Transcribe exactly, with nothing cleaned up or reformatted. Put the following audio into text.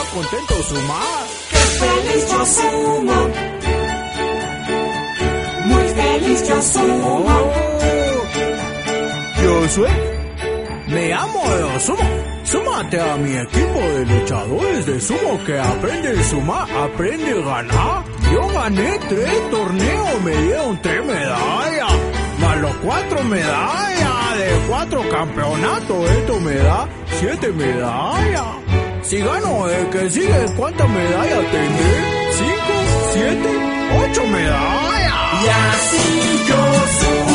contento sumar. ¡Qué feliz yo sumo! Muy feliz yo sumo. Oh, yo soy, me amo yo sumo. Súmate a mi equipo de luchadores de sumo que aprende a sumar, aprende a ganar. Yo gané tres torneos, me dieron tres medallas, más los cuatro medallas de cuatro campeonatos, esto me da siete medallas. Si gano el que sigue, ¿cuántas medallas tendré? ¿Cinco? ¿Siete? ¿Ocho medallas? Y así yo sumo.